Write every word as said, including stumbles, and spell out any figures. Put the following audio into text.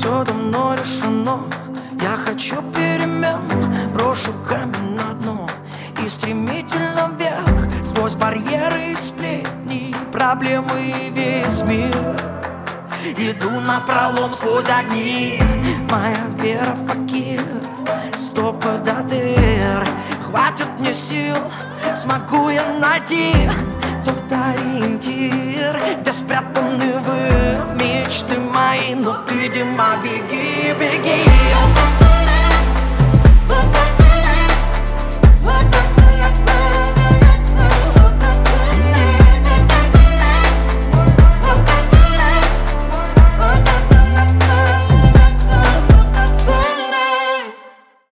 все давно решено. Я хочу перемен, брошу камень на дно и стремительно вверх, сквозь барьеры и сплетни, проблемы и весь мир. Иду напролом сквозь огни, моя вера в факир, стопы до дыр. Хватит мне сил, смогу я найти тот ориентир, где спрятаны вы, мечты мои. Ну ты, Дима, беги, беги.